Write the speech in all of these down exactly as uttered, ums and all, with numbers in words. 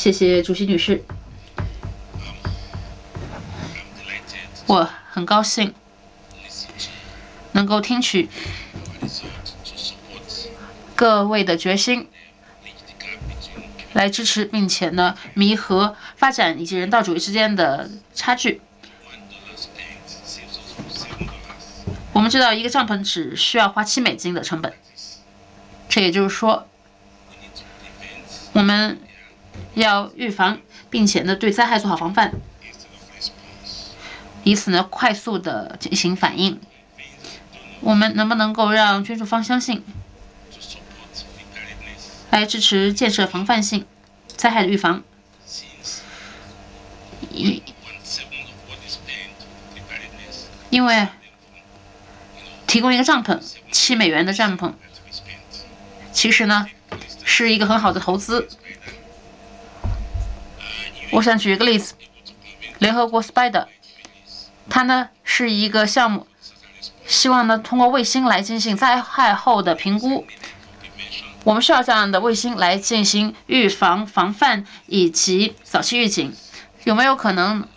谢谢主席女士，我很高兴能够听取各位的决心，来支持并且呢弥合发展以及人道主义之间的差距。我们知道，一个帐篷只需要花七美金的成本，这也就是说，我们要预防，并且呢对灾害做好防范，以此呢快速的进行反应。我们能不能够让捐助方相信，来支持建设防范性灾害的预防？因因为提供一个帐篷，七美元的帐篷，其实呢是一个很好的投资。我想举一个例子，联合国 Spider， 它呢是一个项目，希望呢通过卫星来进行灾害后的评估。我们需要这样的卫星来进行预防、防范以及早期预警。有没有可能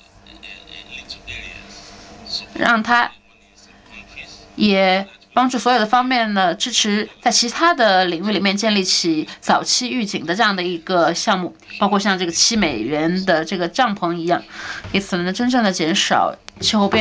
让它也帮助所有的方面呢支持在其他的领域里面建立起早期预警的这样的一个项目，包括像这个七美元的这个帐篷一样，以此呢真正的减少气候变